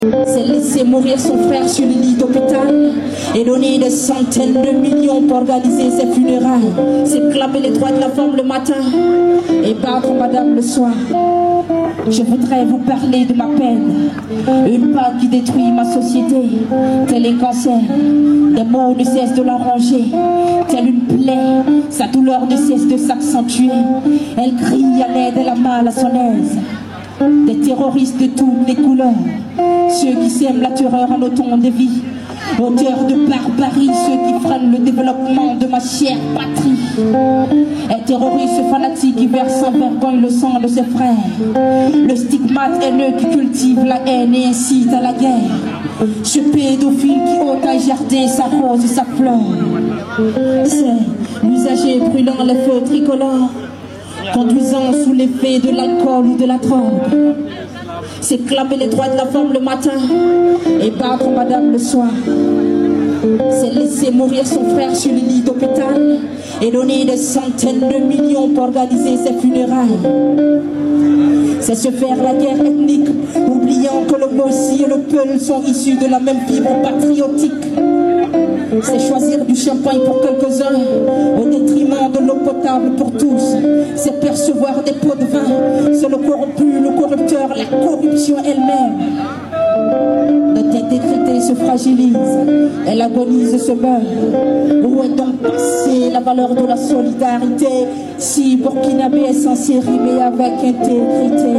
C'est laisser mourir son frère sur le lit d'hôpital et donner des centaines de millions pour organiser ses funérailles. C'est clamer les droits de la femme le matin et battre madame le soir. Je voudrais vous parler de ma peine, une page qui détruit ma société, tel un cancer. Des mots ne cessent de l'arranger, telle une plaie, sa douleur ne cesse de s'accentuer. Elle crie à l'aide et la malle à son aise. Des terroristes de toutes les couleurs, ceux qui sèment la terreur en autant de vie, auteurs de barbarie, ceux qui freinent le développement de ma chère patrie. Un terroriste fanatique qui verse sans vergogne le sang de ses frères, le stigmate haineux qui cultive la haine et incite à la guerre, ce pédophile qui ôte un jardin sa rose et sa fleur. C'est l'usager brûlant les feux tricolores, conduisant sous l'effet de l'alcool ou de la drogue. C'est clamer les droits de la femme le matin et battre madame le soir. C'est laisser mourir son frère sur le lit d'hôpital et donner des centaines de millions pour organiser ses funérailles. C'est se faire la guerre ethnique, oubliant que le Mossi et le Peul sont issus de la même fibre patriotique. C'est choisir du champagne pour quelques-uns au détriment de l'eau potable pour tous. C'est percevoir des pots de vin, c'est le corrompu, le corrupteur, la corruption elle-même. Notre intégrité se fragilise, elle agonise, se meurt. Où est donc passée la valeur de la solidarité si Burkinabé est censé rimer avec intégrité?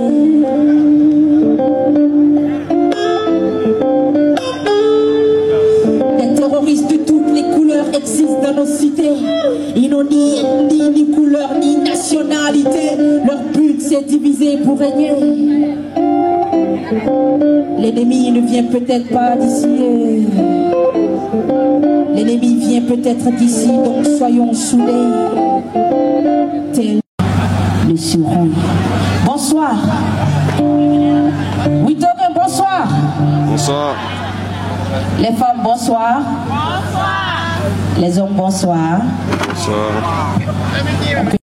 De toutes les couleurs existent dans nos cités. Ils n'ont ni ethnie, ni couleur, ni nationalité. Leur but c'est diviser pour régner. L'ennemi ne vient peut-être pas d'ici. L'ennemi vient peut-être d'ici, donc soyons soudés. Tel le suron. Bonsoir. Oui, Tobin, bonsoir. Bonsoir. Les femmes, bonsoir. Bonsoir. Les hommes, bonsoir. Bonsoir.